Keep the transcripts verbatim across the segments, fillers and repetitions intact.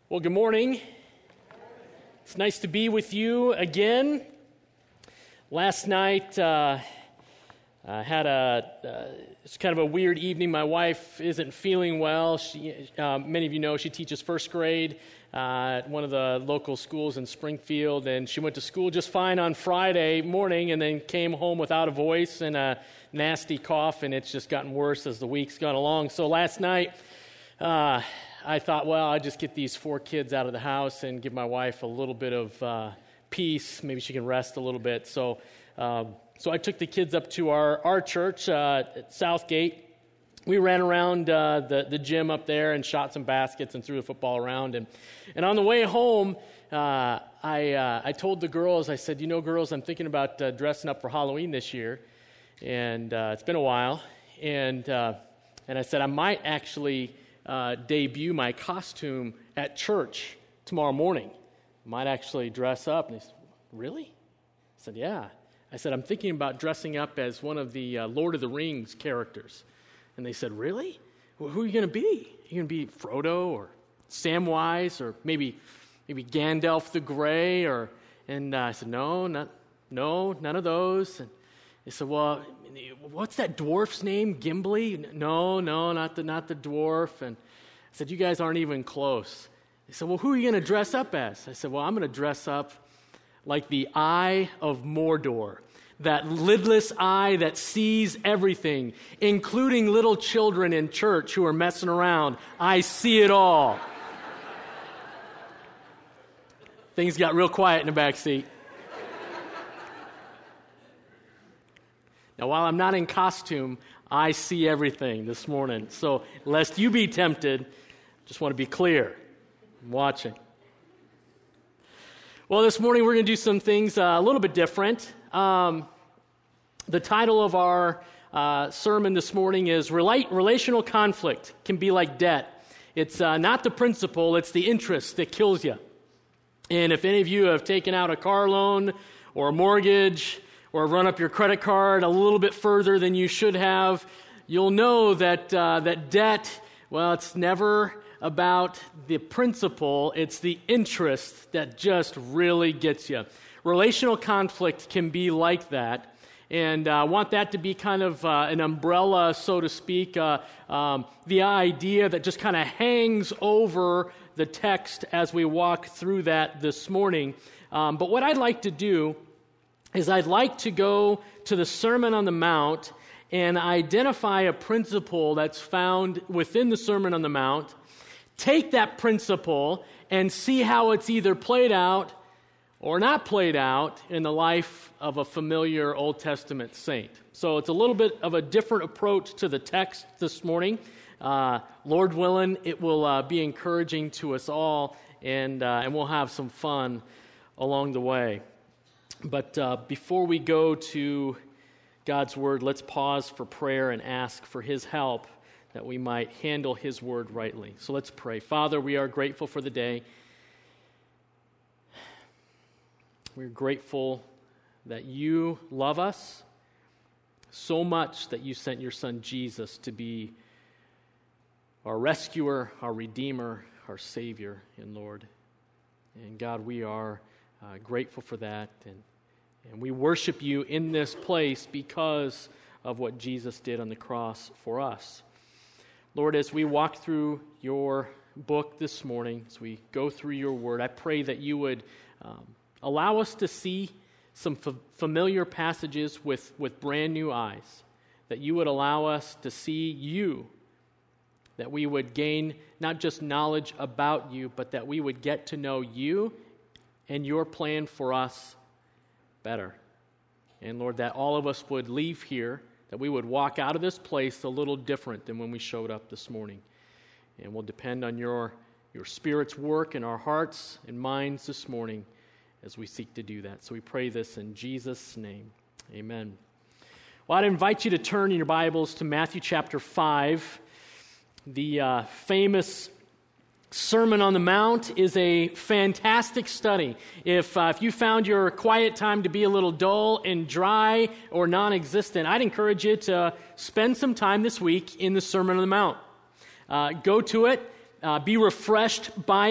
Well, good morning. It's nice to be with you again. Last night, uh, I had a, uh, it's kind of a weird evening. My wife isn't feeling well. She, uh, many of you know she teaches first grade uh, at one of the local schools in Springfield, and she went to school just fine on Friday morning and then came home without a voice and a nasty cough, and it's just gotten worse as the week's gone along. So last night, uh, I thought, well, I'll just get these four kids out of the house and give my wife a little bit of uh, peace. Maybe she can rest a little bit. So um, so I took the kids up to our, our church uh, at Southgate. We ran around uh, the, the gym up there and shot some baskets and threw the football around. And, and on the way home, uh, I, uh, I told the girls, I said, you know, girls, I'm thinking about uh, dressing up for Halloween this year. And uh, it's been a while. And, uh, and I said, I might actually Uh, debut my costume at church tomorrow morning. Might actually dress up. And they said, really? I said, yeah. I said, I'm thinking about dressing up as one of the uh, Lord of the Rings characters. And they said, really? Well, who are you going to be? Are you going to be Frodo or Samwise or maybe maybe Gandalf the Grey? Or and uh, I said, no, not, no, none of those. And they said, well, what's that dwarf's name? Gimli? No, no, not the not the dwarf. And I said, you guys aren't even close. They said, well, who are you going to dress up as? I said, well, I'm going to dress up like the Eye of Mordor, that lidless eye that sees everything, including little children in church who are messing around. I see it all. Things got real quiet in the back seat. Now, while I'm not in costume, I see everything this morning. So, lest you be tempted, just want to be clear. I'm watching. Well, this morning we're going to do some things uh, a little bit different. Um, the title of our uh, sermon this morning is Relate, Relational Conflict Can Be Like Debt. It's uh, not the principle, it's the interest that kills you. And if any of you have taken out a car loan or a mortgage or run up your credit card a little bit further than you should have, you'll know that uh, that debt, well, it's never about the principle, it's the interest that just really gets you. Relational conflict can be like that, and I uh, want that to be kind of uh, an umbrella, so to speak, uh, um, the idea that just kind of hangs over the text as we walk through that this morning. Um, but what I'd like to do is I'd like to go to the Sermon on the Mount and identify a principle that's found within the Sermon on the Mount, take that principle and see how it's either played out or not played out in the life of a familiar Old Testament saint. So it's a little bit of a different approach to the text this morning. Uh, Lord willing, it will uh, be encouraging to us all, and, uh, and we'll have some fun along the way. But uh, before we go to God's Word, let's pause for prayer and ask for His help that we might handle His Word rightly. So let's pray. Father, we are grateful for the day. We're grateful that You love us so much that You sent Your Son Jesus to be our rescuer, our redeemer, our Savior and Lord. And God, we are uh, grateful for that, and And we worship You in this place because of what Jesus did on the cross for us. Lord, as we walk through Your book this morning, as we go through Your word, I pray that You would um, allow us to see some f- familiar passages with, with brand new eyes, that You would allow us to see You, that we would gain not just knowledge about You, but that we would get to know You and Your plan for us better. And Lord, that all of us would leave here, that we would walk out of this place a little different than when we showed up this morning. And we'll depend on your, your Spirit's work in our hearts and minds this morning as we seek to do that. So we pray this in Jesus' name. Amen. Well, I'd invite you to turn in your Bibles to Matthew chapter five. The uh, famous Sermon on the Mount is a fantastic study. If uh, if you found your quiet time to be a little dull and dry or non-existent, I'd encourage you to spend some time this week in the Sermon on the Mount. Uh, go to it, uh, be refreshed by it,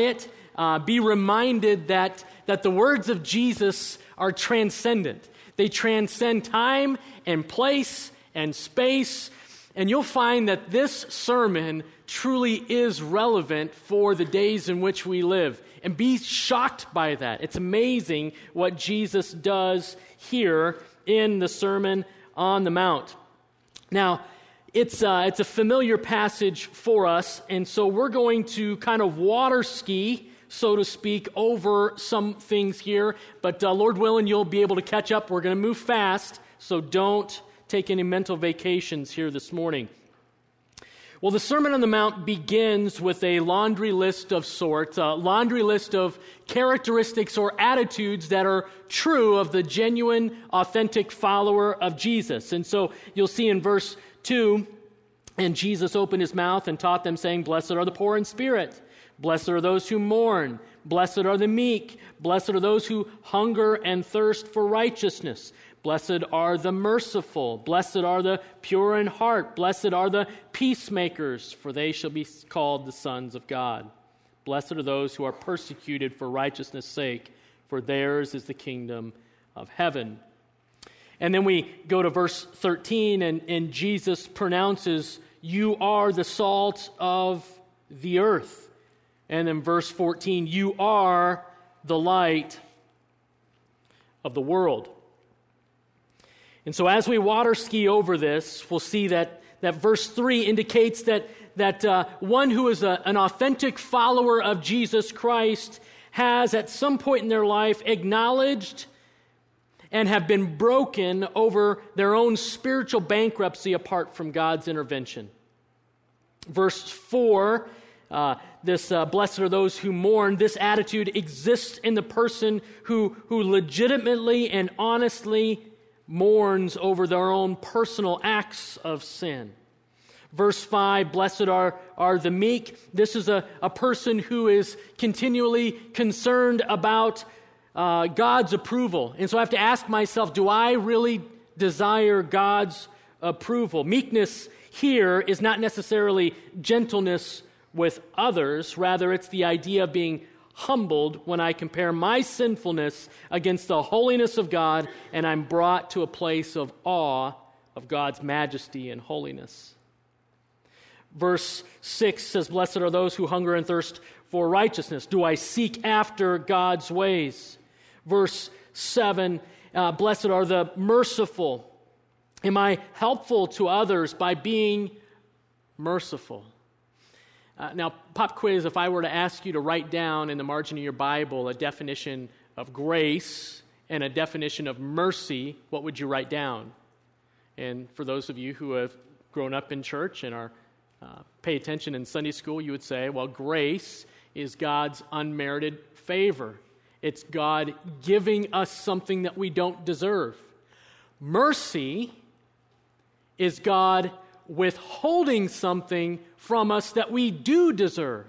uh, be reminded that, that the words of Jesus are transcendent. They transcend time and place and space. And you'll find that this sermon truly is relevant for the days in which we live. And be shocked by that. It's amazing what Jesus does here in the Sermon on the Mount. Now, it's, uh, it's a familiar passage for us, and so we're going to kind of water ski, so to speak, over some things here. But uh, Lord willing, you'll be able to catch up. We're going to move fast, so don't take any mental vacations here this morning. Well, the Sermon on the Mount begins with a laundry list of sorts, a laundry list of characteristics or attitudes that are true of the genuine, authentic follower of Jesus. And so you'll see in verse two, and Jesus opened his mouth and taught them, saying, "Blessed are the poor in spirit. Blessed are those who mourn. Blessed are the meek. Blessed are those who hunger and thirst for righteousness. Blessed are the merciful. Blessed are the pure in heart. Blessed are the peacemakers, for they shall be called the sons of God. Blessed are those who are persecuted for righteousness' sake, for theirs is the kingdom of heaven." And then we go to verse thirteen, and, and Jesus pronounces, "You are the salt of the earth." And then verse fourteen, "You are the light of the world." And so as we water ski over this, we'll see that, that verse three indicates that, that uh, one who is a, an authentic follower of Jesus Christ has at some point in their life acknowledged and have been broken over their own spiritual bankruptcy apart from God's intervention. Verse four, uh, this uh, blessed are those who mourn, this attitude exists in the person who, who legitimately and honestly mourns over their own personal acts of sin. Verse five, blessed are, are the meek. This is a, a person who is continually concerned about uh, God's approval. And so I have to ask myself, do I really desire God's approval? Meekness here is not necessarily gentleness with others. Rather, it's the idea of being humbled when I compare my sinfulness against the holiness of God, and I'm brought to a place of awe of God's majesty and holiness. Verse six says, "Blessed are those who hunger and thirst for righteousness." Do I seek after God's ways? Verse seven, uh, "Blessed are the merciful." Am I helpful to others by being merciful? Uh, now, pop quiz, if I were to ask you to write down in the margin of your Bible a definition of grace and a definition of mercy, what would you write down? And for those of you who have grown up in church and are uh, pay attention in Sunday school, you would say, well, grace is God's unmerited favor. It's God giving us something that we don't deserve. Mercy is God withholding something from us that we do deserve.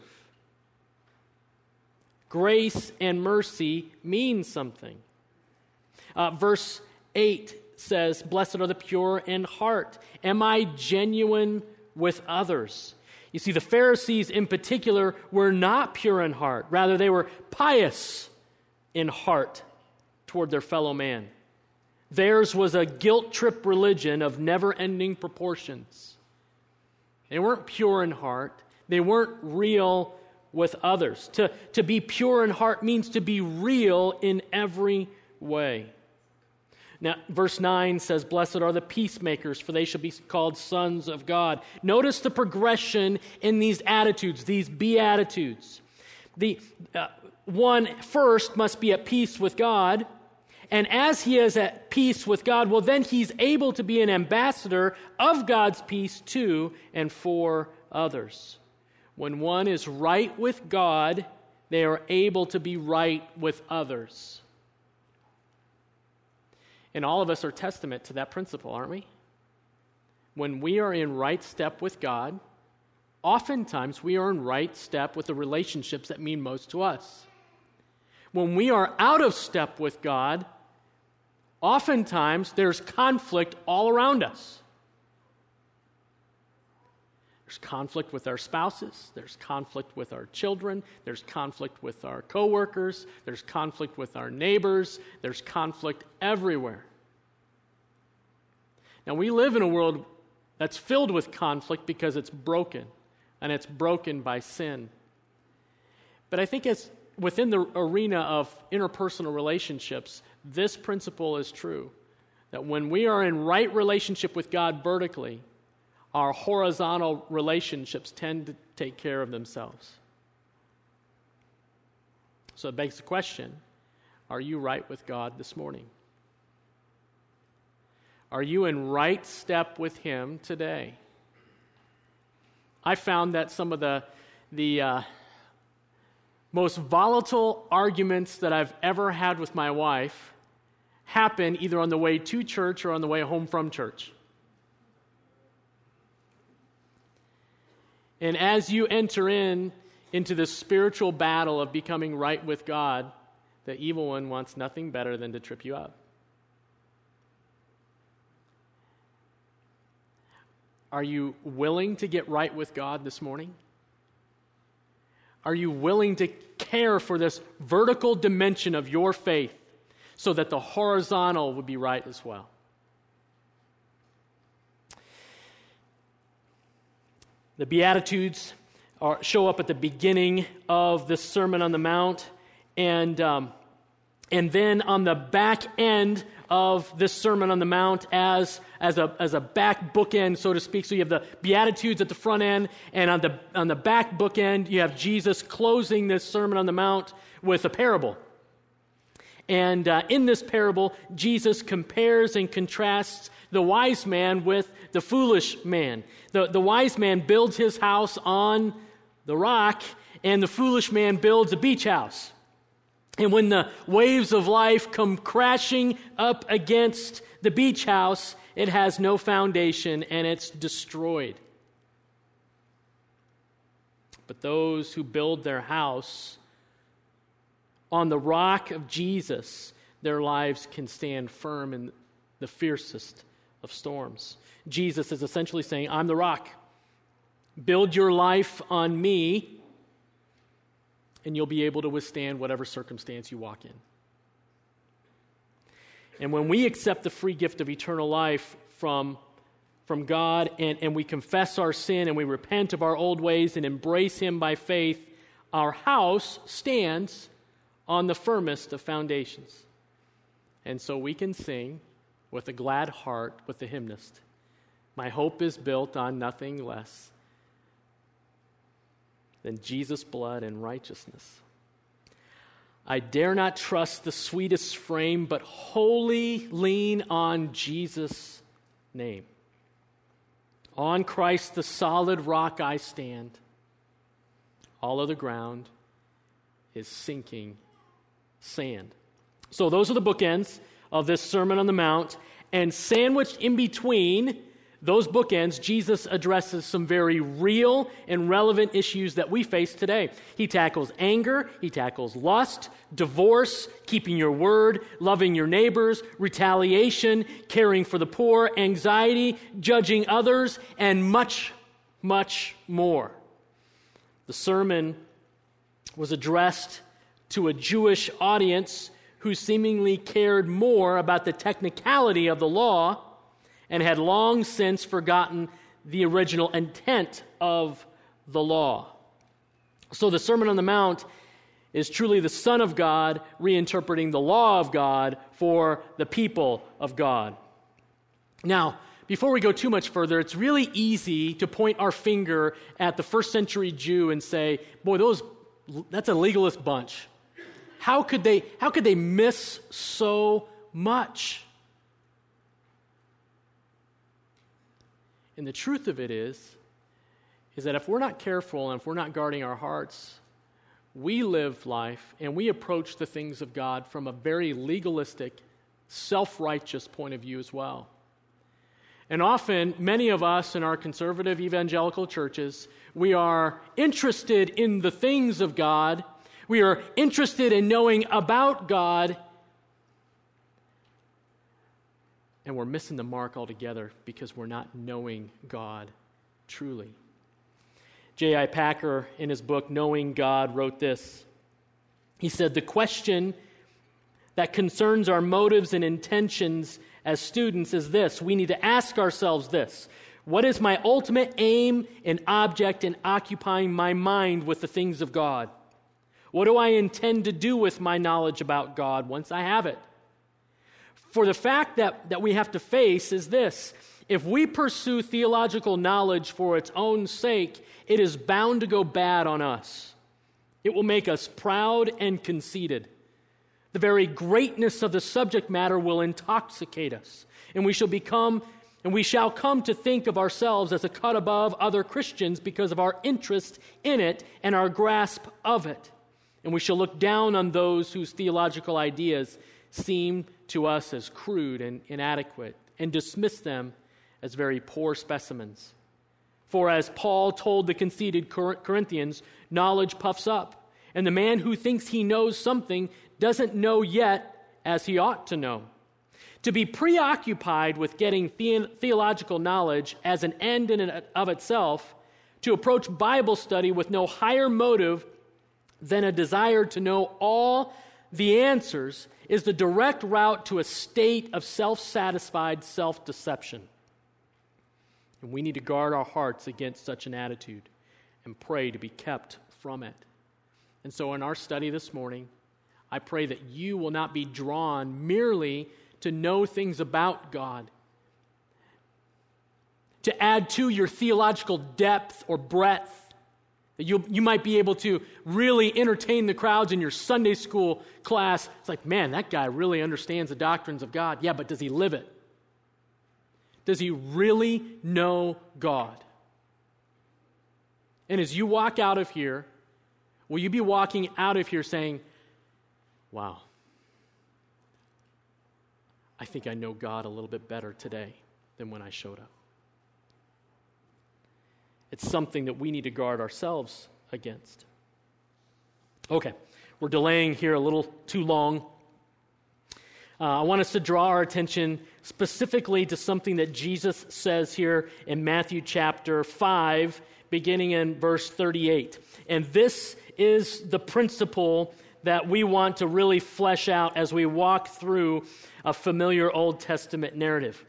Grace and mercy mean something. Uh, verse eight says, "Blessed are the pure in heart." Am I genuine with others? You see, the Pharisees in particular were not pure in heart. Rather, they were pious in heart toward their fellow man. Theirs was a guilt-trip religion of never-ending proportions. They weren't pure in heart. They weren't real with others. To, to be pure in heart means to be real in every way. Now, verse nine says, "Blessed are the peacemakers, for they shall be called sons of God." Notice the progression in these attitudes, these beatitudes. The uh, one first must be at peace with God. And as he is at peace with God, well, then he's able to be an ambassador of God's peace to and for others. When one is right with God, they are able to be right with others. And all of us are testament to that principle, aren't we? When we are in right step with God, oftentimes we are in right step with the relationships that mean most to us. When we are out of step with God, oftentimes there's conflict all around us. There's conflict with our spouses. There's conflict with our children. There's conflict with our coworkers. There's conflict with our neighbors. There's conflict everywhere. Now, we live in a world that's filled with conflict because it's broken, and it's broken by sin. But I think as within the arena of interpersonal relationships, this principle is true, that when we are in right relationship with God vertically, our horizontal relationships tend to take care of themselves. So it begs the question, are you right with God this morning? Are you in right step with Him today? I found that some of the, the uh, most volatile arguments that I've ever had with my wife happen either on the way to church or on the way home from church. And as you enter in into this spiritual battle of becoming right with God, the evil one wants nothing better than to trip you up. Are you willing to get right with God this morning? Are you willing to care for this vertical dimension of your faith so that the horizontal would be right as well? The Beatitudes are, show up at the beginning of the Sermon on the Mount, and um, and then on the back end of this Sermon on the Mount as as a as a back bookend, so to speak. So you have the Beatitudes at the front end, and on the on the back bookend you have Jesus closing this Sermon on the Mount with a parable. And uh, in this parable, Jesus compares and contrasts the wise man with the foolish man. The, the wise man builds his house on the rock, and the foolish man builds a beach house. And when the waves of life come crashing up against the beach house, it has no foundation and it's destroyed. But those who build their house on the rock of Jesus, their lives can stand firm in the fiercest of storms. Jesus is essentially saying, I'm the rock. Build your life on me, and you'll be able to withstand whatever circumstance you walk in. And when we accept the free gift of eternal life from, from God, and, and we confess our sin, and we repent of our old ways and embrace Him by faith, our house stands on the firmest of foundations. And so we can sing with a glad heart with the hymnist, my hope is built on nothing less than Jesus' blood and righteousness. I dare not trust the sweetest frame, but wholly lean on Jesus' name. On Christ, the solid rock, I stand. All other ground is sinking sand. So those are the bookends of this Sermon on the Mount, and sandwiched in between those bookends, Jesus addresses some very real and relevant issues that we face today. He tackles anger, he tackles lust, divorce, keeping your word, loving your neighbors, retaliation, caring for the poor, anxiety, judging others, and much, much more. The sermon was addressed to a Jewish audience who seemingly cared more about the technicality of the law and had long since forgotten the original intent of the law. So the Sermon on the Mount is truly the Son of God reinterpreting the law of God for the people of God. Now, before we go too much further, it's really easy to point our finger at the first century Jew and say, boy, those that's a legalist bunch. How could they, how could they miss so much? And the truth of it is, is that if we're not careful and if we're not guarding our hearts, we live life and we approach the things of God from a very legalistic, self-righteous point of view as well. And often, many of us in our conservative evangelical churches, we are interested in the things of God. We are interested in knowing about God, and we're missing the mark altogether because we're not knowing God truly. J I Packer, in his book, Knowing God, wrote this. He said, "The question that concerns our motives and intentions as students is this. We need to ask ourselves this. What is my ultimate aim and object in occupying my mind with the things of God? What do I intend to do with my knowledge about God once I have it? For the fact that, that we have to face is this. If we pursue theological knowledge for its own sake, it is bound to go bad on us. It will make us proud and conceited. The very greatness of the subject matter will intoxicate us, and we shall become, and we shall come to think of ourselves as a cut above other Christians because of our interest in it and our grasp of it. And we shall look down on those whose theological ideas seem to us as crude and inadequate, and dismiss them as very poor specimens. For as Paul told the conceited Corinthians, knowledge puffs up, and the man who thinks he knows something doesn't know yet as he ought to know. To be preoccupied with getting the- theological knowledge as an end in and of itself, to approach Bible study with no higher motive than a desire to know all the answers, is the direct route to a state of self-satisfied self-deception. And we need to guard our hearts against such an attitude and pray to be kept from it. And so in our study this morning, I pray that you will not be drawn merely to know things about God, to add to your theological depth or breadth, that you, you might be able to really entertain the crowds in your Sunday school class. It's like, man, that guy really understands the doctrines of God. Yeah, but does he live it? Does he really know God? And as you walk out of here, will you be walking out of here saying, wow, I think I know God a little bit better today than when I showed up? It's something that we need to guard ourselves against. Okay, we're delaying here a little too long. Uh, I want us to draw our attention specifically to something that Jesus says here in Matthew chapter five, beginning in verse thirty-eight. And this is the principle that we want to really flesh out as we walk through a familiar Old Testament narrative.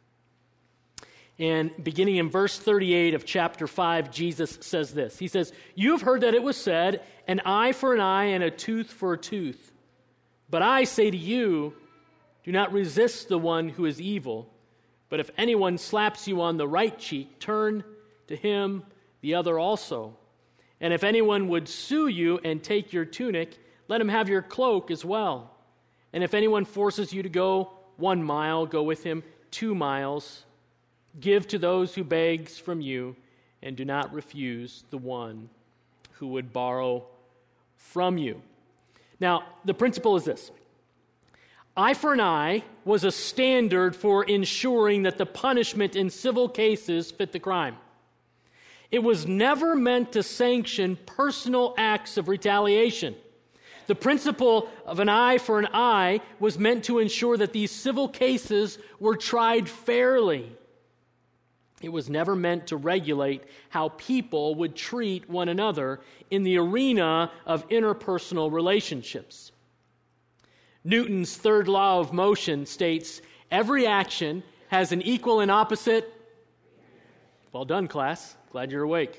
And beginning in verse thirty-eight of chapter five, Jesus says this. He says, "You have heard that it was said, an eye for an eye and a tooth for a tooth. But I say to you, do not resist the one who is evil. But if anyone slaps you on the right cheek, turn to him the other also. And if anyone would sue you and take your tunic, let him have your cloak as well. And if anyone forces you to go one mile, go with him two miles. Give to those who begs from you, and do not refuse the one who would borrow from you." Now, the principle is this. Eye for an eye was a standard for ensuring that the punishment in civil cases fit the crime. It was never meant to sanction personal acts of retaliation. The principle of an eye for an eye was meant to ensure that these civil cases were tried fairly. It was never meant to regulate how people would treat one another in the arena of interpersonal relationships. Newton's third law of motion states, every action has an equal and opposite. Well done, class. Glad you're awake.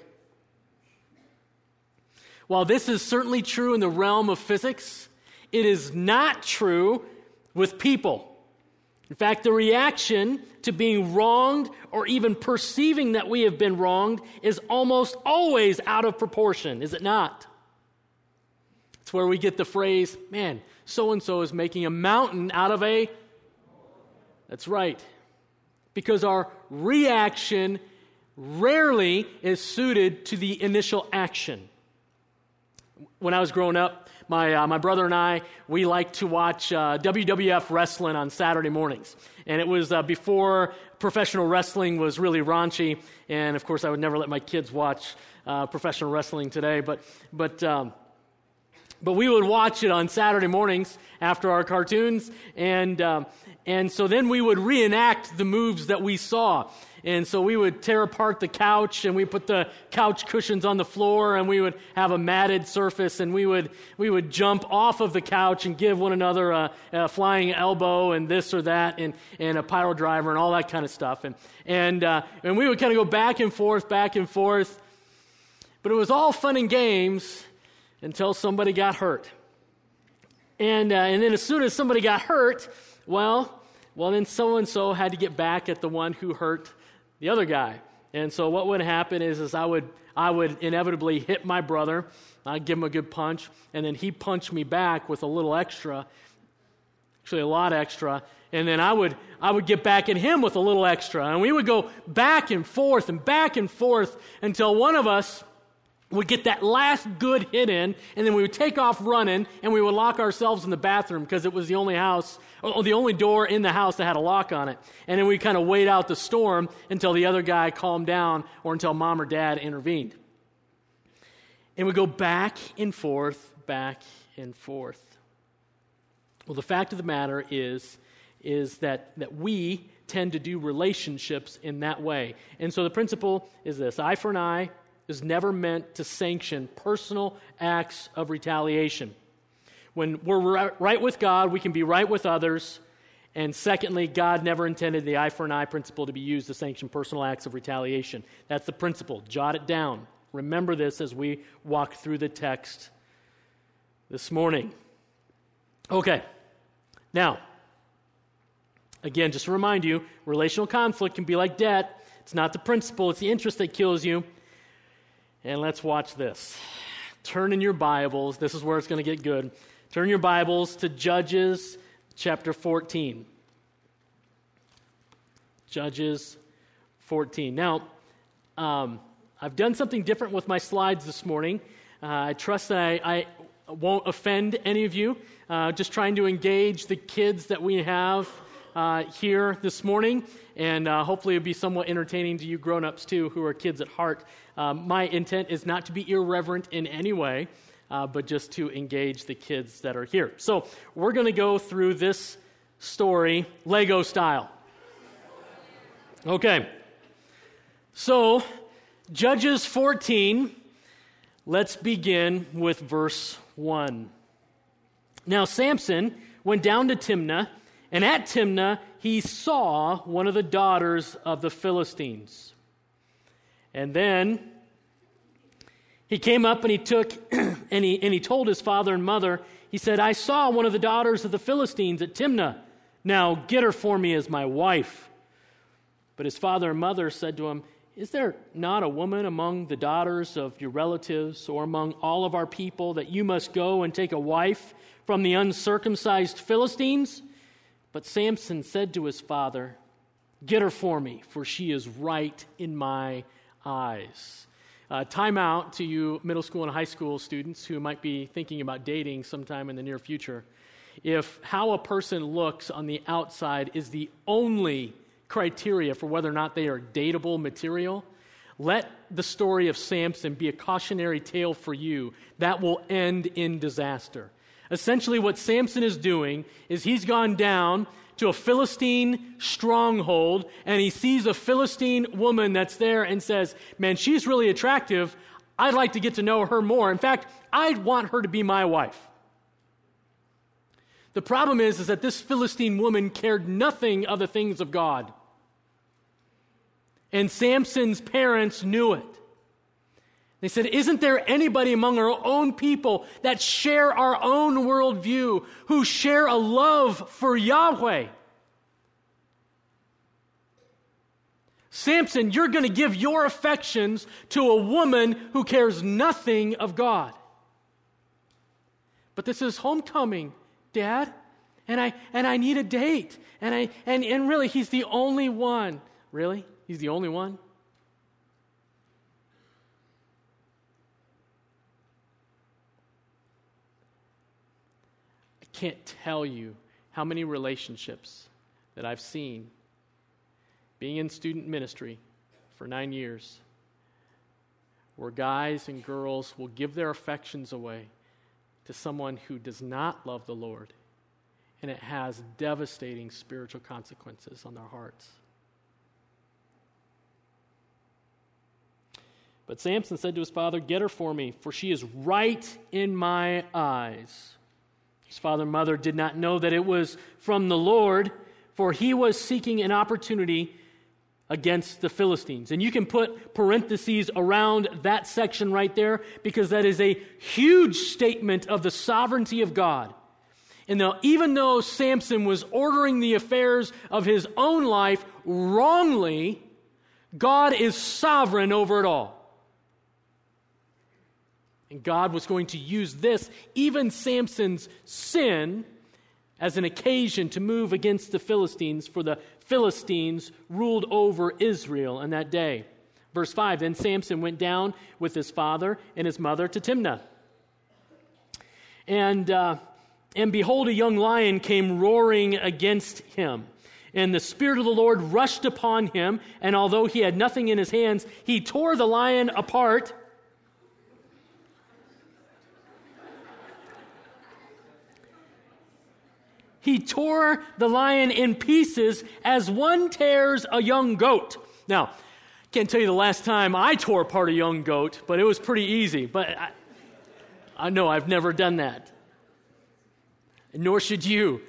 While this is certainly true in the realm of physics, it is not true with people. In fact, the reaction to being wronged or even perceiving that we have been wronged is almost always out of proportion, is it not? It's where we get the phrase, man, so-and-so is making a mountain out of a... That's right. Because our reaction rarely is suited to the initial action. When I was growing up, My uh, my brother and I, we liked to watch uh, W W F wrestling on Saturday mornings. And it was uh, before professional wrestling was really raunchy. And, of course, I would never let my kids watch uh, professional wrestling today. But but um, But we would watch it on Saturday mornings after our cartoons, and um, and so then we would reenact the moves that we saw. And so we would tear apart the couch, and we put the couch cushions on the floor, and we would have a matted surface, and we would we would jump off of the couch and give one another a, a flying elbow and this or that, and, and a pile driver and all that kind of stuff. And and uh, and we would kind of go back and forth, back and forth. But it was all fun and games until somebody got hurt. And uh, and then as soon as somebody got hurt, well, well then so-and-so had to get back at the one who hurt the other guy. And so what would happen is, is I would I would inevitably hit my brother. I'd give him a good punch, and then he punched me back with a little extra, actually a lot extra, and then I would I would get back at him with a little extra. And we would go back and forth and back and forth until one of us would get that last good hit in, and then we would take off running, and we would lock ourselves in the bathroom because it was the only house, or the only door in the house that had a lock on it. And then we kind of wait out the storm until the other guy calmed down, or until mom or dad intervened. And we go back and forth, back and forth. Well, the fact of the matter is, is that, that we tend to do relationships in that way. And so the principle is this: eye for an eye is never meant to sanction personal acts of retaliation. When we're right with God, we can be right with others. And secondly, God never intended the eye for an eye principle to be used to sanction personal acts of retaliation. That's the principle. Jot it down. Remember this as we walk through the text this morning. Okay. Now, again, just to remind you, relational conflict can be like debt. It's not the principle, it's the interest that kills you. And let's watch this. Turn in your Bibles. This is where it's going to get good. Turn your Bibles to Judges chapter fourteen. Judges fourteen. Now, um, I've done something different with my slides this morning. Uh, I trust that I, I won't offend any of you. Uh, just trying to engage the kids that we have uh, here this morning. And uh, hopefully it'll be somewhat entertaining to you grown-ups too, who are kids at heart. Um, my intent is not to be irreverent in any way, uh, but just to engage the kids that are here. So we're going to go through this story Lego style. Okay. So Judges fourteen, let's begin with verse one. Now Samson went down to Timnah, and at Timnah he saw one of the daughters of the Philistines. And then he came up and he took, and he, and he told his father and mother, he said, I saw one of the daughters of the Philistines at Timnah. Now get her for me as my wife. But his father and mother said to him, is there not a woman among the daughters of your relatives or among all of our people that you must go and take a wife from the uncircumcised Philistines? But Samson said to his father, get her for me, for she is right in my eyes. Uh, time out to you middle school and high school students who might be thinking about dating sometime in the near future. If how a person looks on the outside is the only criteria for whether or not they are dateable material, let the story of Samson be a cautionary tale for you that will end in disaster. Essentially what Samson is doing is he's gone down to a Philistine stronghold, and he sees a Philistine woman that's there and says, man, she's really attractive. I'd like to get to know her more. In fact, I'd want her to be my wife. The problem is, is that this Philistine woman cared nothing of the things of God. And Samson's parents knew it. They said, isn't there anybody among our own people that share our own worldview, who share a love for Yahweh? Samson, you're going to give your affections to a woman who cares nothing of God. But this is homecoming, Dad, and I and I need a date. And I and, and really, he's the only one. Really? He's the only one? Can't tell you how many relationships that I've seen being in student ministry for nine years where guys and girls will give their affections away to someone who does not love the Lord, and it has devastating spiritual consequences on their hearts. But Samson said to his father, "Get her for me, for she is right in my eyes." His father and mother did not know that it was from the Lord, for he was seeking an opportunity against the Philistines. And you can put parentheses around that section right there, because that is a huge statement of the sovereignty of God. And now, even though Samson was ordering the affairs of his own life wrongly, God is sovereign over it all. And God was going to use this, even Samson's sin, as an occasion to move against the Philistines, for the Philistines ruled over Israel in that day. Verse five, then Samson went down with his father and his mother to Timnah. And, uh, and behold, a young lion came roaring against him. And the Spirit of the Lord rushed upon him, and although he had nothing in his hands, he tore the lion apart. He tore the lion in pieces as one tears a young goat. Now, can't tell you the last time I tore apart a young goat, but it was pretty easy. But I, I know I've never done that. Nor should you.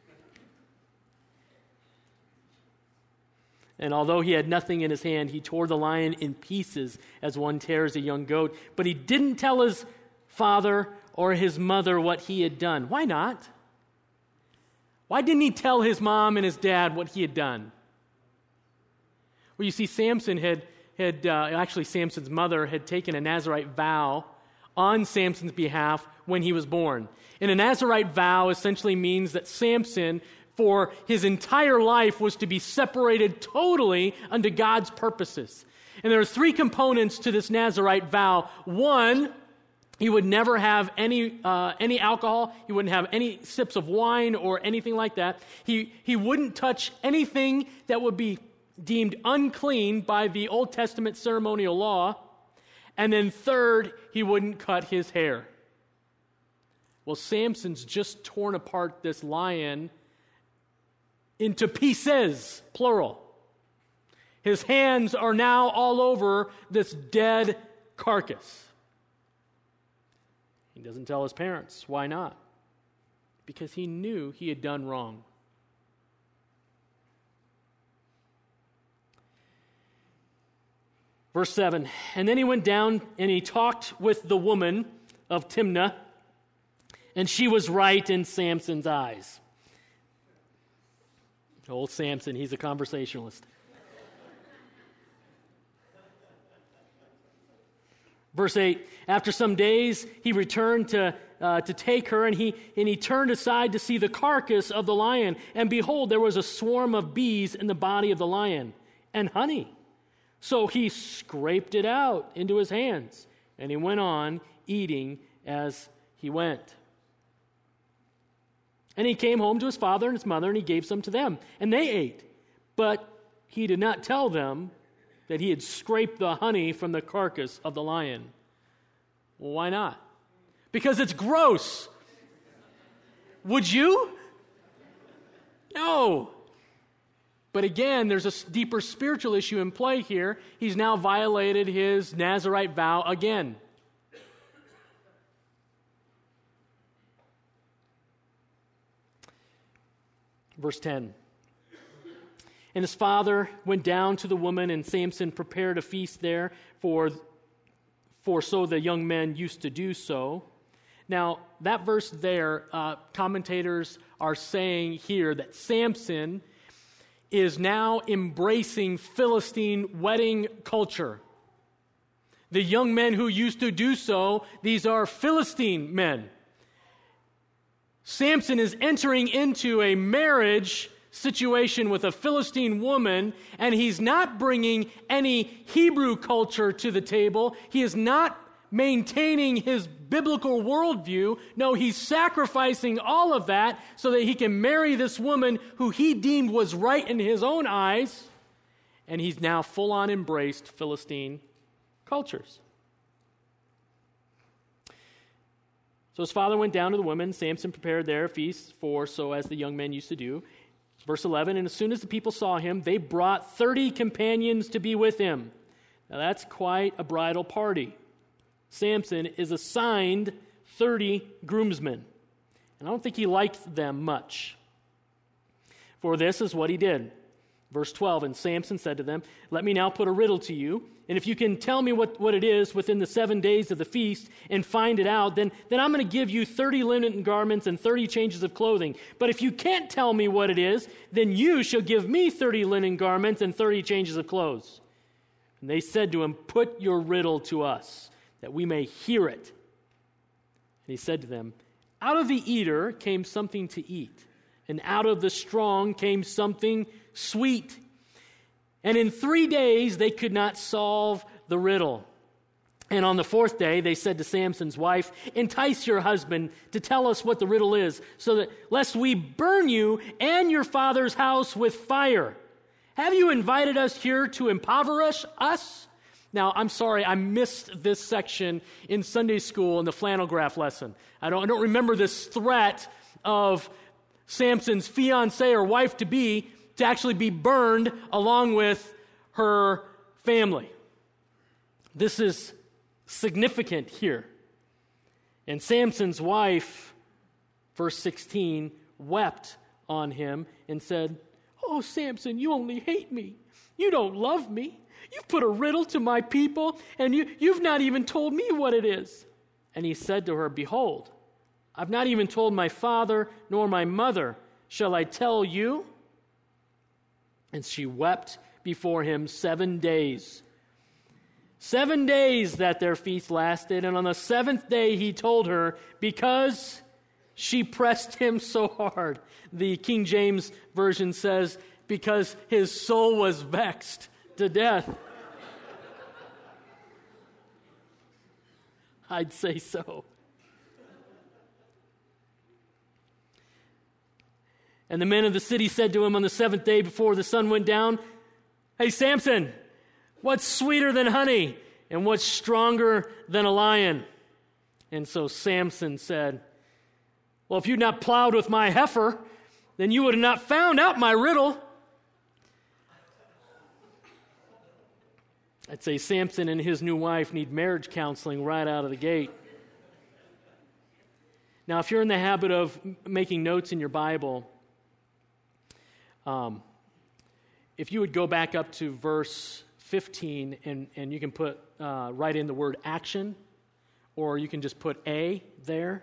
And although he had nothing in his hand, he tore the lion in pieces as one tears a young goat. But he didn't tell his father or his mother what he had done. Why not? Why didn't he tell his mom and his dad what he had done? Well, you see, Samson had, had uh, actually Samson's mother had taken a Nazirite vow on Samson's behalf when he was born. And a Nazirite vow essentially means that Samson, for his entire life, was to be separated totally unto God's purposes. And there are three components to this Nazirite vow. One, he would never have any uh, any alcohol. He wouldn't have any sips of wine or anything like that. He he wouldn't touch anything that would be deemed unclean by the Old Testament ceremonial law. And then third, he wouldn't cut his hair. Well, Samson's just torn apart this lion into pieces, plural. His hands are now all over this dead carcass. He doesn't tell his parents. Why not? Because he knew he had done wrong. Verse seven, and then he went down and he talked with the woman of Timnah, and she was right in Samson's eyes. Old Samson, he's a conversationalist. Verse eight, after some days he returned to uh, to take her, and he and he turned aside to see the carcass of the lion, and behold, there was a swarm of bees in the body of the lion, and honey. So he scraped it out into his hands, and he went on eating as he went. And he came home to his father and his mother, and he gave some to them, and they ate. But he did not tell them that he had scraped the honey from the carcass of the lion. Well, why not? Because it's gross. Would you? No. But again, there's a deeper spiritual issue in play here. He's now violated his Nazirite vow again. Verse ten. And his father went down to the woman, and Samson prepared a feast there, for, for so the young men used to do so. Now, that verse there, uh, commentators are saying here that Samson is now embracing Philistine wedding culture. The young men who used to do so, these are Philistine men. Samson is entering into a marriage situation with a Philistine woman, and he's not bringing any Hebrew culture to the table. He is not maintaining his biblical worldview. No, he's sacrificing all of that so that he can marry this woman who he deemed was right in his own eyes, and he's now full-on embraced Philistine cultures. So his father went down to the women. Samson prepared their feast for so as the young men used to do. Verse eleven, and as soon as the people saw him, they brought thirty companions to be with him. Now that's quite a bridal party. Samson is assigned thirty groomsmen. And I don't think he liked them much. For this is what he did. Verse twelve, and Samson said to them, let me now put a riddle to you, and if you can tell me what, what it is within the seven days of the feast and find it out, then, then I'm going to give you thirty linen garments and thirty changes of clothing. But if you can't tell me what it is, then you shall give me thirty linen garments and thirty changes of clothes. And they said to him, put your riddle to us, that we may hear it. And he said to them, out of the eater came something to eat, and out of the strong came something sweet. And in three days they could not solve the riddle. And on the fourth day they said to Samson's wife, entice your husband to tell us what the riddle is, so that lest we burn you and your father's house with fire. Have you invited us here to impoverish us? Now, I'm sorry, I missed this section in Sunday school in the flannel graph lesson. I don't, I don't remember this threat of Samson's fiancée or wife-to-be to actually be burned along with her family. This is significant here. And Samson's wife, verse sixteen, wept on him and said, oh, Samson, you only hate me. You don't love me. You've put a riddle to my people, and you, you've not even told me what it is. And he said to her, behold, I've not even told my father nor my mother. Shall I tell you? And she wept before him seven days. Seven days that their feast lasted, and on the seventh day he told her, because she pressed him so hard. The King James Version says, because his soul was vexed to death. I'd say so. And the men of the city said to him on the seventh day before the sun went down, hey, Samson, what's sweeter than honey and what's stronger than a lion? And so Samson said, well, if you'd not plowed with my heifer, then you would have not found out my riddle. I'd say Samson and his new wife need marriage counseling right out of the gate. Now, if you're in the habit of making notes in your Bible, um, if you would go back up to verse fifteen, and, and you can put, uh, write in the word action, or you can just put a there.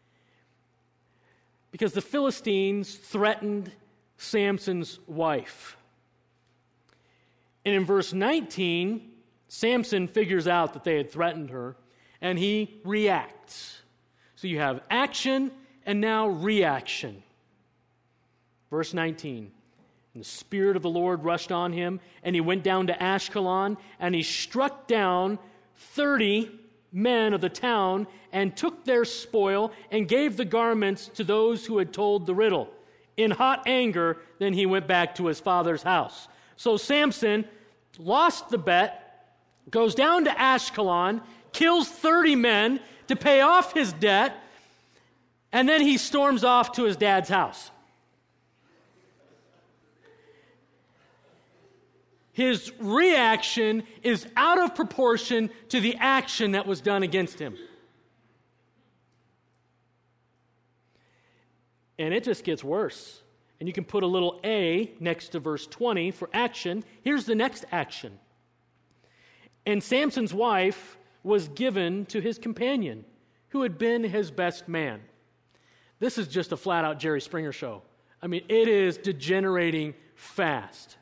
Because the Philistines threatened Samson's wife. And in verse nineteen, Samson figures out that they had threatened her, and he reacts. So you have action and now reaction. Verse nineteen, and the Spirit of the Lord rushed on him, and he went down to Ashkelon, and he struck down thirty men of the town, and took their spoil, and gave the garments to those who had told the riddle. In hot anger, then he went back to his father's house. So Samson lost the bet, goes down to Ashkelon, kills thirty men to pay off his debt, and then he storms off to his dad's house. His reaction is out of proportion to the action that was done against him. And it just gets worse. And you can put a little A next to verse twenty for action. Here's the next action. And Samson's wife was given to his companion, who had been his best man. This is just a flat-out Jerry Springer show. I mean, it is degenerating fast.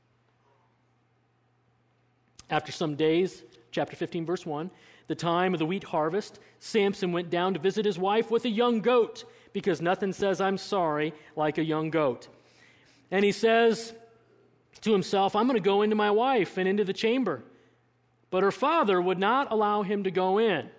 After some days, chapter fifteen, verse one, the time of the wheat harvest, Samson went down to visit his wife with a young goat, because nothing says I'm sorry like a young goat. And he says to himself, I'm going to go into my wife and into the chamber. But her father would not allow him to go in.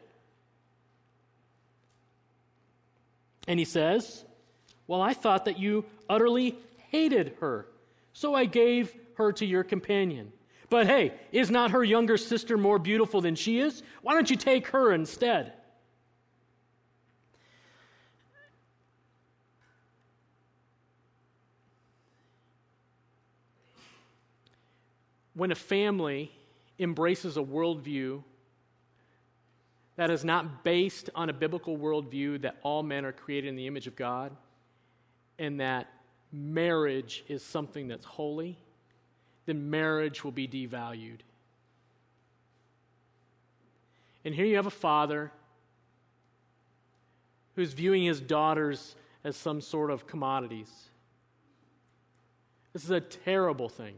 And he says, well, I thought that you utterly hated her, so I gave her to your companion. But hey, is not her younger sister more beautiful than she is? Why don't you take her instead? when a family embraces a worldview that is not based on a biblical worldview that all men are created in the image of God and that marriage is something that's holy, then marriage will be devalued. And here you have a father who's viewing his daughters as some sort of commodities. This is a terrible thing.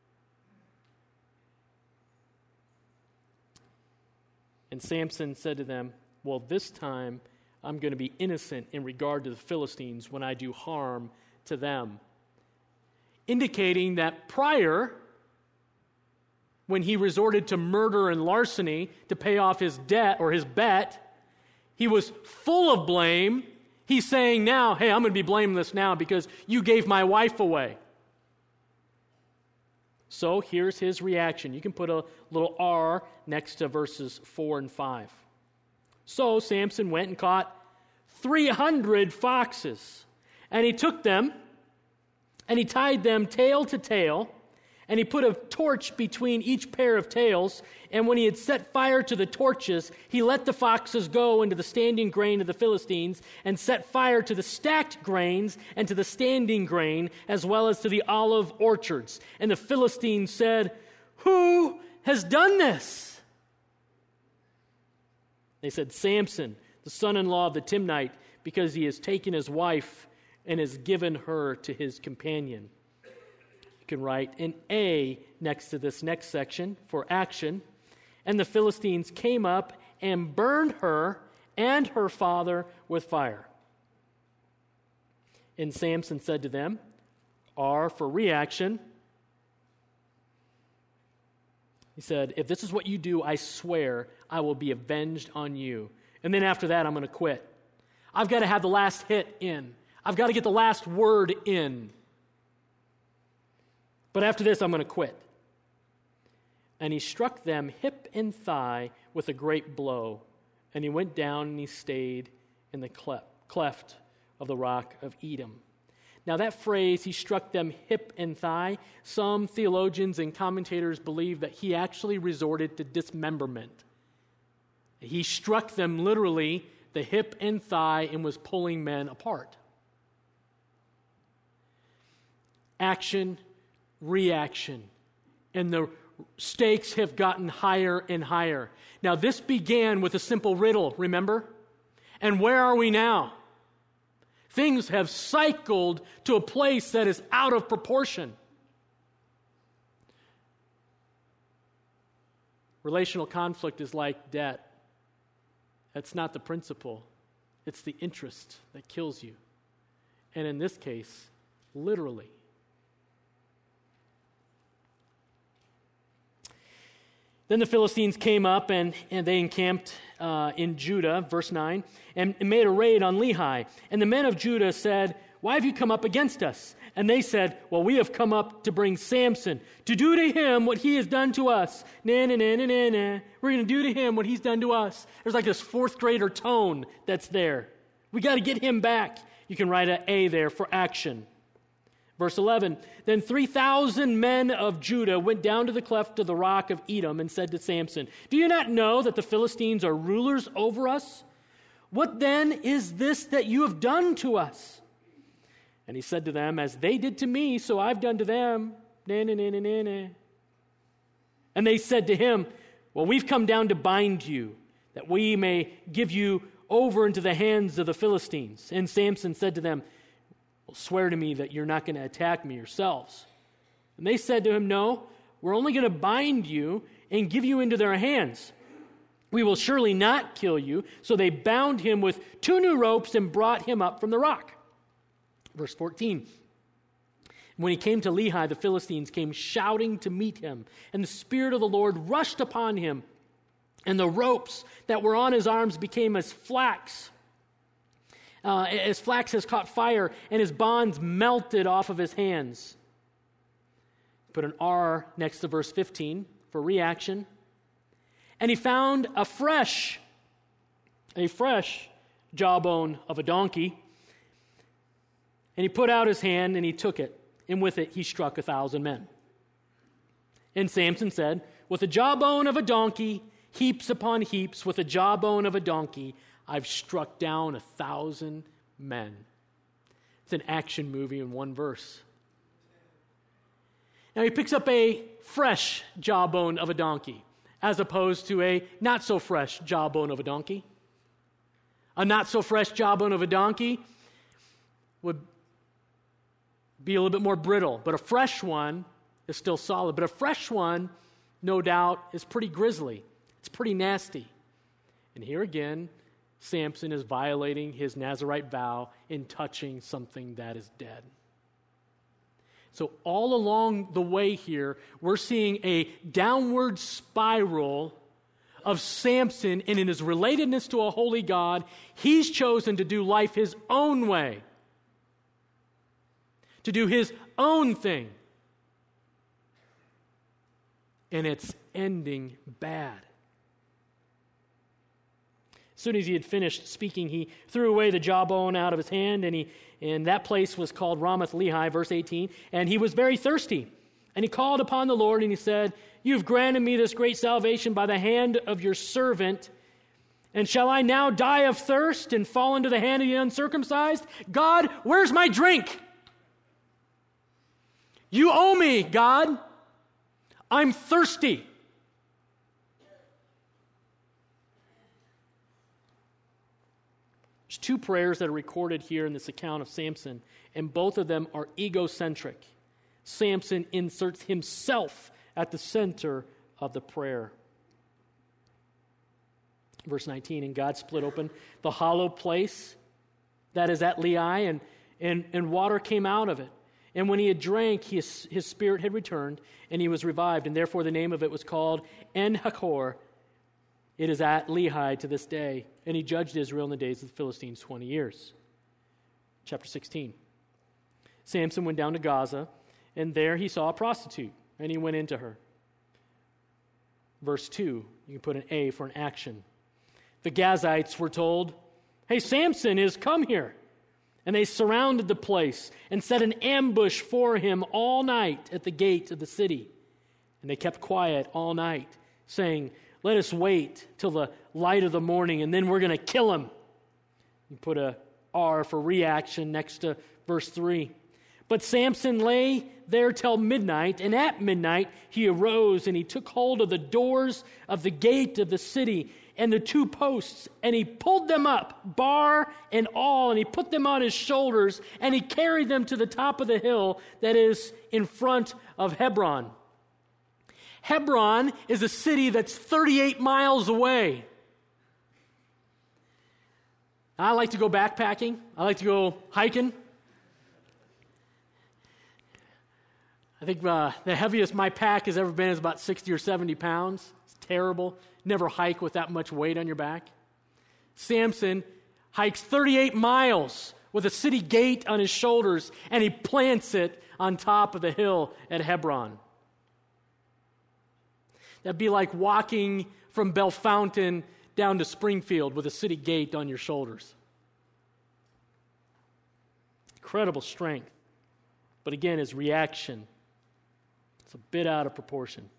And Samson said to them, well, this time I'm going to be innocent in regard to the Philistines when I do harm to them. Indicating that prior, when he resorted to murder and larceny to pay off his debt or his bet, he was full of blame. He's saying now, hey, I'm going to be blameless now because you gave my wife away. So here's his reaction. You can put a little R next to verses four and five. So Samson went and caught three hundred foxes, and he took them, and he tied them tail to tail, and he put a torch between each pair of tails, and when he had set fire to the torches, he let the foxes go into the standing grain of the Philistines, and set fire to the stacked grains and to the standing grain, as well as to the olive orchards. And the Philistines said, who has done this? They said, Samson, the son-in-law of the Timnite, because he has taken his wife and has given her to his companion. Can write an A next to this next section for action. And the Philistines came up and burned her and her father with fire. And Samson said to them, R for reaction. He said, if this is what you do, I swear I will be avenged on you. And then after that, I'm going to quit. I've got to have the last hit in. I've got to get the last word in. But after this, I'm going to quit. And he struck them hip and thigh with a great blow. And he went down and he stayed in the cleft of the rock of Edom. Now that phrase, he struck them hip and thigh, some theologians and commentators believe that he actually resorted to dismemberment. He struck them literally the hip and thigh and was pulling men apart. Action, reaction, and the stakes have gotten higher and higher. Now, this began with a simple riddle, remember? And where are we now? Things have cycled to a place that is out of proportion. Relational conflict is like debt. That's not the principle. It's the interest that kills you. And in this case, literally. Then the Philistines came up and, and they encamped uh, in Judah, verse nine, and, and made a raid on Lehi. And the men of Judah said, why have you come up against us? And they said, well, we have come up to bring Samson, to do to him what he has done to us. Na, na, na, na, na, na. We're going to do to him what he's done to us. There's like this fourth grader tone that's there. We got to get him back. You can write an A there for action. Verse eleven, then three thousand men of Judah went down to the cleft of the rock of Edom and said to Samson, do you not know that the Philistines are rulers over us? What then is this that you have done to us? And he said to them, as they did to me, so I've done to them. Na, na, na, na, na, na. And they said to him, well, we've come down to bind you, that we may give you over into the hands of the Philistines. And Samson said to them, well, swear to me that you're not going to attack me yourselves. And they said to him, no, we're only going to bind you and give you into their hands. We will surely not kill you. So they bound him with two new ropes and brought him up from the rock. Verse fourteen, when he came to Lehi, the Philistines came shouting to meet him, and the Spirit of the Lord rushed upon him, and the ropes that were on his arms became as flax, uh, as flax has caught fire, and his bonds melted off of his hands. Put an R next to verse fifteen for reaction. And he found a fresh, a fresh jawbone of a donkey, and he put out his hand and he took it, and with it he struck a thousand men. And Samson said, with the jawbone of a donkey, heaps upon heaps, with the jawbone of a donkey, I've struck down a thousand men. It's an action movie in one verse. Now he picks up a fresh jawbone of a donkey, as opposed to a not-so-fresh jawbone of a donkey. A not-so-fresh jawbone of a donkey would be a little bit more brittle, but a fresh one is still solid. But a fresh one, no doubt, is pretty grisly. It's pretty nasty. And here again, Samson is violating his Nazirite vow in touching something that is dead. So all along the way here, we're seeing a downward spiral of Samson, and in his relatedness to a holy God, he's chosen to do life his own way, to do his own thing. And it's ending bad. As soon as he had finished speaking, he threw away the jawbone out of his hand, and he and that place was called Ramath-Lehi, verse eighteen, and he was very thirsty. And he called upon the Lord, and he said, you've granted me this great salvation by the hand of your servant, and shall I now die of thirst and fall into the hand of the uncircumcised? God, where's my drink? You owe me, God. I'm thirsty. There's two prayers that are recorded here in this account of Samson, and both of them are egocentric. Samson inserts himself at the center of the prayer. Verse nineteen, and God split open the hollow place that is at Lehi, and, and, and water came out of it. And when he had drank, his, his spirit had returned, and he was revived, and therefore the name of it was called En-Hakkore. It is at Lehi to this day. And he judged Israel in the days of the Philistines twenty years. Chapter sixteen. Samson went down to Gaza, and there he saw a prostitute, and he went into her. Verse two, you can put an A for an action. The Gazites were told, hey, Samson is come here. And they surrounded the place and set an ambush for him all night at the gate of the city. And they kept quiet all night, saying, let us wait till the light of the morning, and then we're going to kill him. You put a R for reaction next to verse three. But Samson lay there till midnight, and at midnight he arose, and he took hold of the doors of the gate of the city and the two posts, and he pulled them up, bar and all, and he put them on his shoulders, and he carried them to the top of the hill that is in front of Hebron. Hebron is a city that's thirty-eight miles away. I like to go backpacking. I like to go hiking. I think uh, the heaviest my pack has ever been is about sixty or seventy pounds. It's terrible. Never hike with that much weight on your back. Samson hikes thirty-eight miles with a city gate on his shoulders, and he plants it on top of the hill at Hebron. That'd be like walking from Bellefontaine down to Springfield with a city gate on your shoulders. Incredible strength. But again, his reaction, it's a bit out of proportion.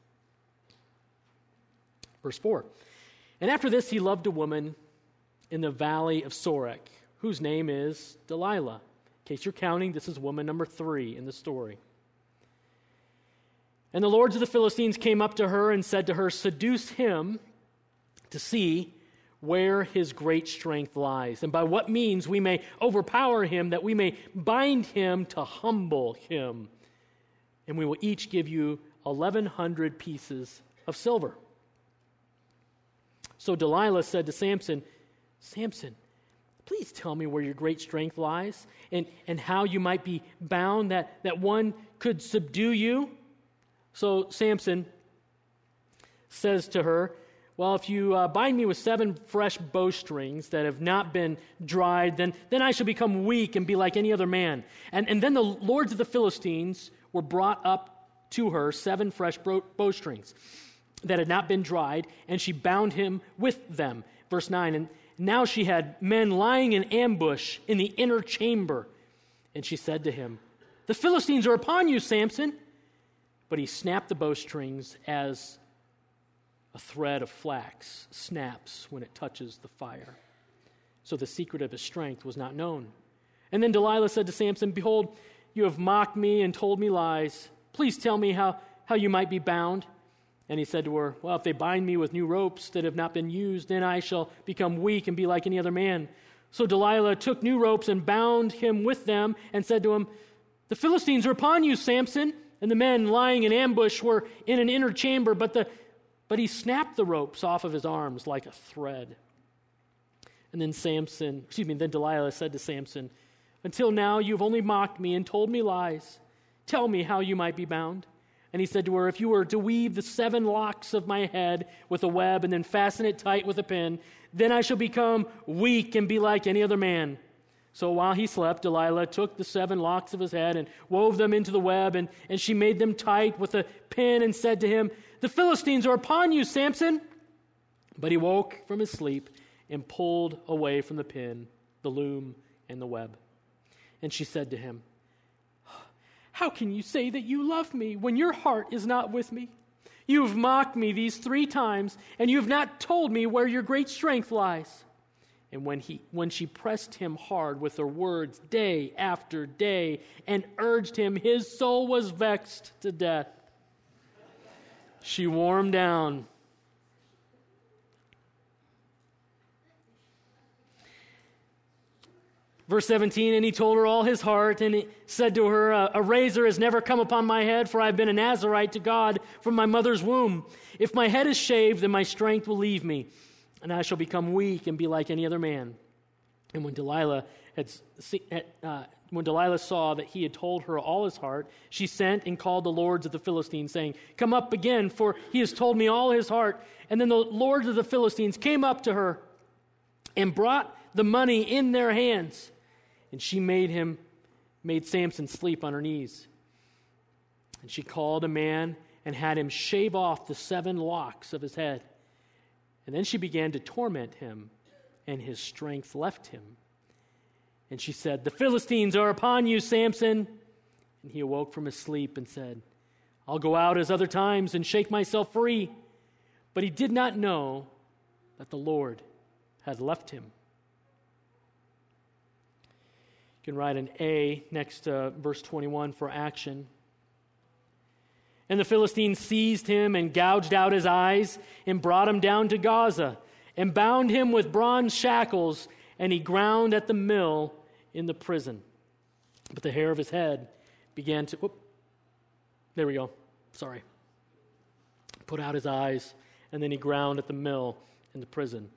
Verse four. And after this he loved a woman in the valley of Sorek, whose name is Delilah. In case you're counting, this is woman number three in the story. And the lords of the Philistines came up to her and said to her, seduce him to see where his great strength lies, and by what means we may overpower him, that we may bind him to humble him. And we will each give you eleven hundred pieces of silver. So Delilah said to Samson, Samson, please tell me where your great strength lies, and, and how you might be bound, that, that one could subdue you. So Samson says to her, well, if you uh, bind me with seven fresh bowstrings that have not been dried, then, then I shall become weak and be like any other man. And, and then the lords of the Philistines were brought up to her, seven fresh bow, bowstrings that had not been dried, and she bound him with them. Verse nine, and now she had men lying in ambush in the inner chamber. And she said to him, the Philistines are upon you, Samson. but he snapped the bowstrings as a thread of flax snaps when it touches the fire. So the secret of his strength was not known. And then Delilah said to Samson, "Behold, you have mocked me and told me lies. Please tell me how, how you might be bound." And he said to her, "Well, if they bind me with new ropes that have not been used, then I shall become weak and be like any other man." So Delilah took new ropes and bound him with them and said to him, "The Philistines are upon you, Samson." And the men lying in ambush were in an inner chamber, but the but he snapped the ropes off of his arms like a thread. And then Samson, excuse me, then Delilah said to Samson, "Until now you've only mocked me and told me lies. Tell me how you might be bound." And he said to her, "If you were to weave the seven locks of my head with a web and then fasten it tight with a pin, then I shall become weak and be like any other man." So while he slept, Delilah took the seven locks of his head and wove them into the web, and, and she made them tight with a pin and said to him, "The Philistines are upon you, Samson." But he woke from his sleep and pulled away from the pin, the loom, and the web. And she said to him, "How can you say that you love me when your heart is not with me? You have mocked me these three times, and you have not told me where your great strength lies." And when he, when she pressed him hard with her words day after day and urged him, his soul was vexed to death. She wore him down. Verse seventeen, and he told her all his heart, and he said to her, a, a razor has never come upon my head, for I have been a Nazarite to God from my mother's womb. If my head is shaved, then my strength will leave me, and I shall become weak and be like any other man. And when Delilah had, uh, when Delilah saw that he had told her all his heart, she sent and called the lords of the Philistines, saying, "Come up again, for he has told me all his heart." And then the lords of the Philistines came up to her and brought the money in their hands. And she made him, made Samson sleep on her knees. And she called a man and had him shave off the seven locks of his head. And then she began to torment him, and his strength left him. And she said, "The Philistines are upon you, Samson." And he awoke from his sleep and said, "I'll go out as other times and shake myself free." But he did not know that the Lord had left him. You can write an A next to verse twenty-one for action. And the Philistines seized him and gouged out his eyes and brought him down to Gaza and bound him with bronze shackles, and he ground at the mill in the prison. But the hair of his head began to, whoop, there we go, sorry. Put out his eyes, and then he ground at the mill in the prison.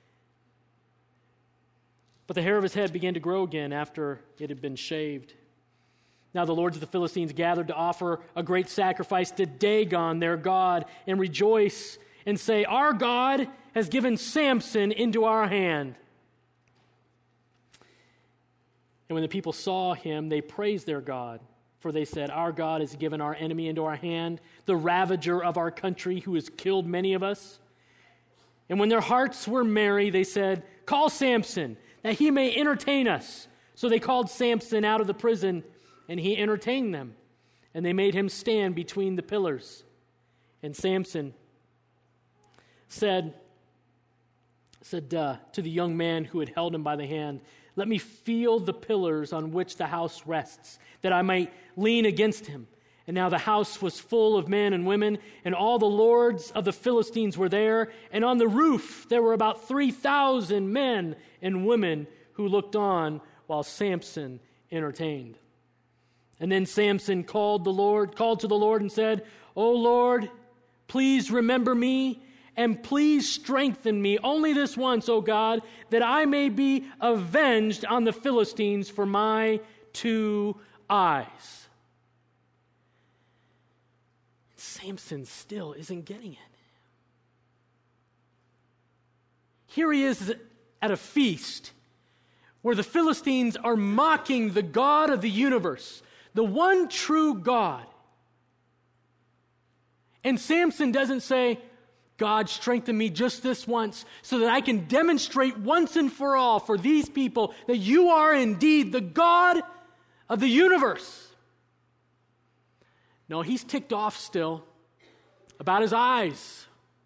But the hair of his head began to grow again after it had been shaved. Now the lords of the Philistines gathered to offer a great sacrifice to Dagon, their god, and rejoice and say, "Our God has given Samson into our hand." And when the people saw him, they praised their God, for they said, "Our God has given our enemy into our hand, the ravager of our country, who has killed many of us." And when their hearts were merry, they said, "Call Samson, that he may entertain us." So they called Samson out of the prison, and he entertained them. And they made him stand between the pillars. And Samson said, said uh, to the young man who had held him by the hand, "Let me feel the pillars on which the house rests, that I might lean against him." And now the house was full of men and women, and all the lords of the Philistines were there. And on the roof there were about three thousand men and women who looked on while Samson entertained. And then Samson called the Lord, called to the Lord and said, "O Lord, please remember me, and please strengthen me only this once, O God, that I may be avenged on the Philistines for my two eyes." Samson still isn't getting it. Here he is at a feast where the Philistines are mocking the God of the universe, the one true God. And Samson doesn't say, "God, strengthen me just this once so that I can demonstrate once and for all for these people that you are indeed the God of the universe." No, he's ticked off still about his eyes.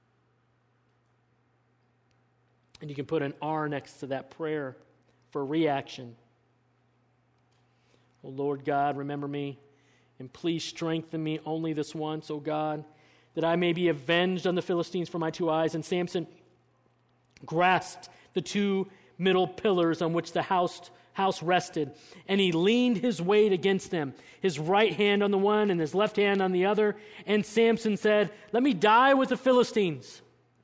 And you can put an R next to that prayer for reaction. Oh Lord God, remember me, and please strengthen me only this once, O God, that I may be avenged on the Philistines for my two eyes. And Samson grasped the two middle pillars on which the house, house rested, and he leaned his weight against them, his right hand on the one and his left hand on the other. And Samson said, "Let me die with the Philistines."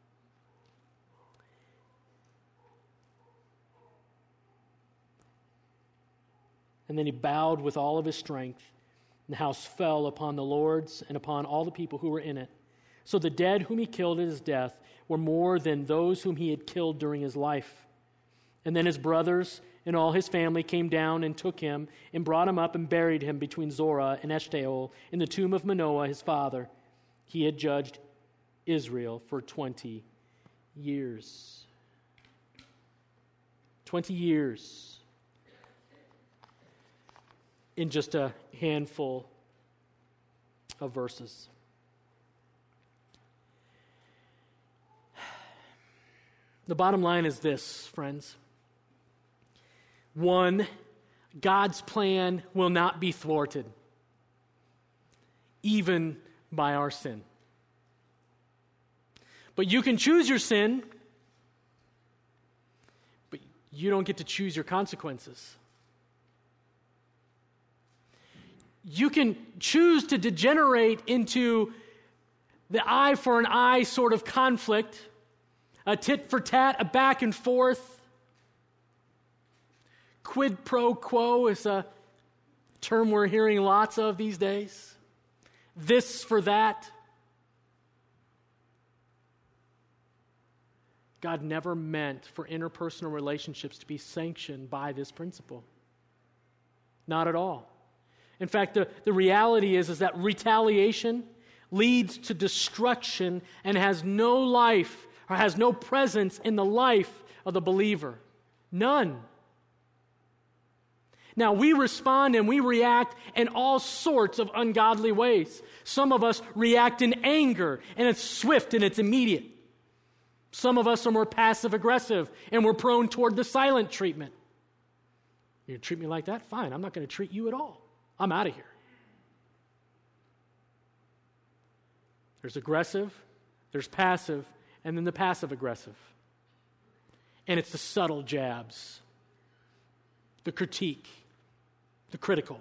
And then he bowed with all of his strength, and the house fell upon the lords and upon all the people who were in it. So the dead whom he killed at his death were more than those whom he had killed during his life. And then his brothers and all his family came down and took him and brought him up and buried him between Zorah and Eshtaol in the tomb of Manoah his father. He had judged Israel for twenty years. Twenty years in just a handful of verses. The bottom line is this, friends. One, God's plan will not be thwarted, even by our sin. But you can choose your sin, but you don't get to choose your consequences. You can choose to degenerate into the eye for an eye sort of conflict, a tit for tat, a back and forth. Quid pro quo is a term we're hearing lots of these days. This for that. God never meant for interpersonal relationships to be sanctioned by this principle. Not at all. In fact, the, the reality is, is that retaliation leads to destruction and has no life or has no presence in the life of the believer. None. Now, we respond and we react in all sorts of ungodly ways. Some of us react in anger, and it's swift and it's immediate. Some of us are more passive-aggressive, and we're prone toward the silent treatment. You treat me like that? Fine, I'm not going to treat you at all. I'm out of here. There's aggressive, there's passive, and then the passive-aggressive. And it's the subtle jabs, the critique, the critical.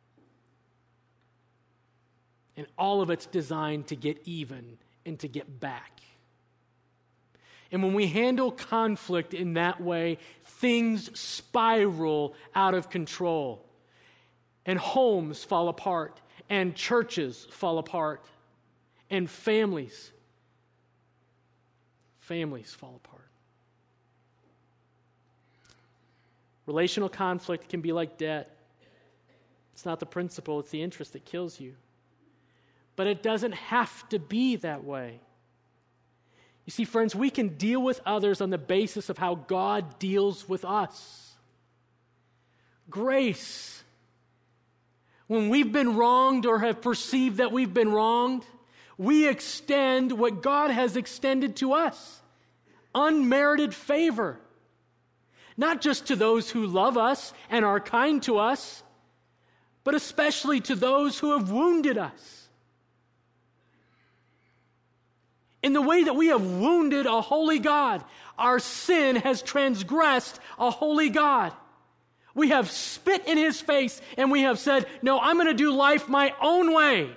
And all of it's designed to get even and to get back. And when we handle conflict in that way, things spiral out of control. And homes fall apart, and churches fall apart, and families, families fall apart. Relational conflict can be like debt. It's not the principle, it's the interest that kills you. But it doesn't have to be that way. You see, friends, we can deal with others on the basis of how God deals with us. Grace. When we've been wronged or have perceived that we've been wronged, we extend what God has extended to us. Unmerited favor. Not just to those who love us and are kind to us, but especially to those who have wounded us. In the way that we have wounded a holy God, our sin has transgressed a holy God. We have spit in his face and we have said, no, I'm going to do life my own way.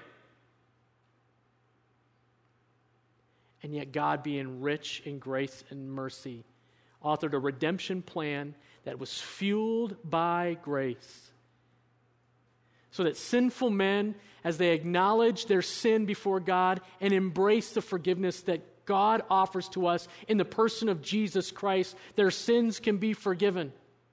And yet God, being rich in grace and mercy, authored a redemption plan that was fueled by grace. So that sinful men, as they acknowledge their sin before God and embrace the forgiveness that God offers to us in the person of Jesus Christ, their sins can be forgiven.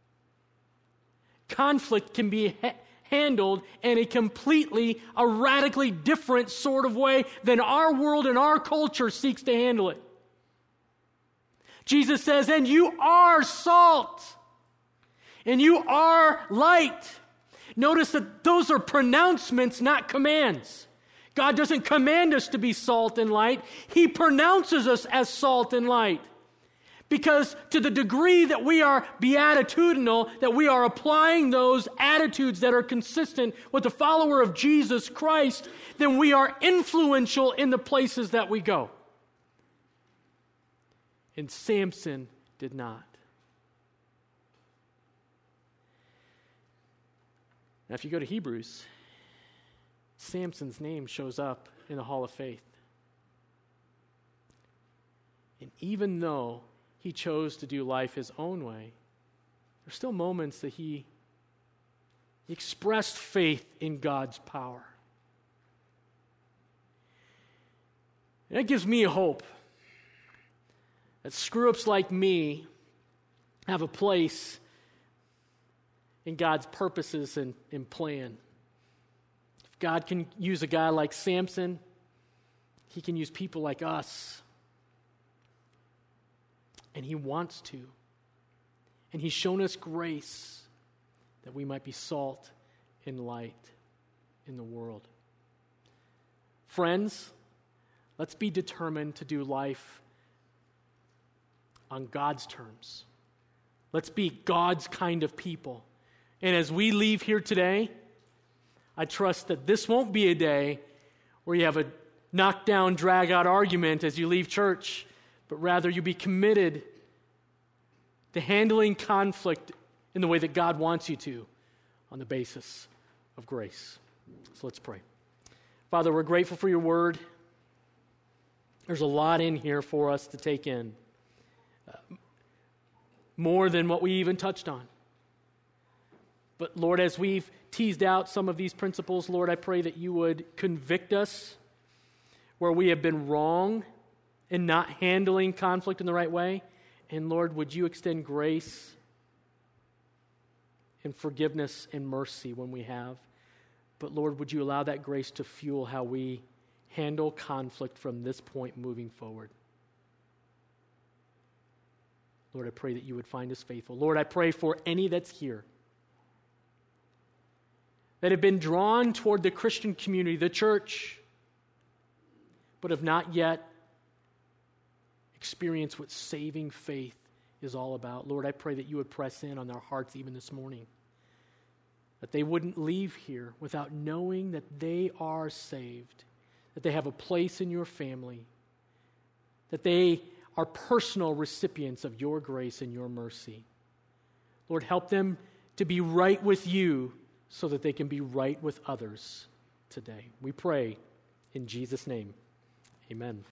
Conflict can be ha- handled in a completely, a radically different sort of way than our world and our culture seeks to handle it. Jesus says, and you are salt, and you are light. Notice that those are pronouncements, not commands. God doesn't command us to be salt and light. He pronounces us as salt and light. Because to the degree that we are beatitudinal, that we are applying those attitudes that are consistent with the follower of Jesus Christ, then we are influential in the places that we go. And Samson did not. Now, if you go to Hebrews, Samson's name shows up in the Hall of Faith. And even though he chose to do life his own way, there's still moments that he, he expressed faith in God's power. And that gives me a hope that screw-ups like me have a place in God's purposes and, and plan. If God can use a guy like Samson, He can use people like us. And He wants to. And He's shown us grace that we might be salt and light in the world. Friends, let's be determined to do life on God's terms. Let's be God's kind of people. And as we leave here today, I trust that this won't be a day where you have a knockdown, drag-out argument as you leave church, but rather you be committed to handling conflict in the way that God wants you to on the basis of grace. So let's pray. Father, we're grateful for your word. There's a lot in here for us to take in, uh, more than what we even touched on. But Lord, as we've teased out some of these principles, Lord, I pray that you would convict us where we have been wrong in not handling conflict in the right way. And Lord, would you extend grace and forgiveness and mercy when we have. But Lord, would you allow that grace to fuel how we handle conflict from this point moving forward. Lord, I pray that you would find us faithful. Lord, I pray for any that's here that have been drawn toward the Christian community, the church, but have not yet experienced what saving faith is all about. Lord, I pray that you would press in on their hearts even this morning, that they wouldn't leave here without knowing that they are saved, that they have a place in your family, that they are personal recipients of your grace and your mercy. Lord, help them to be right with you so that they can be right with others today. We pray in Jesus' name. Amen.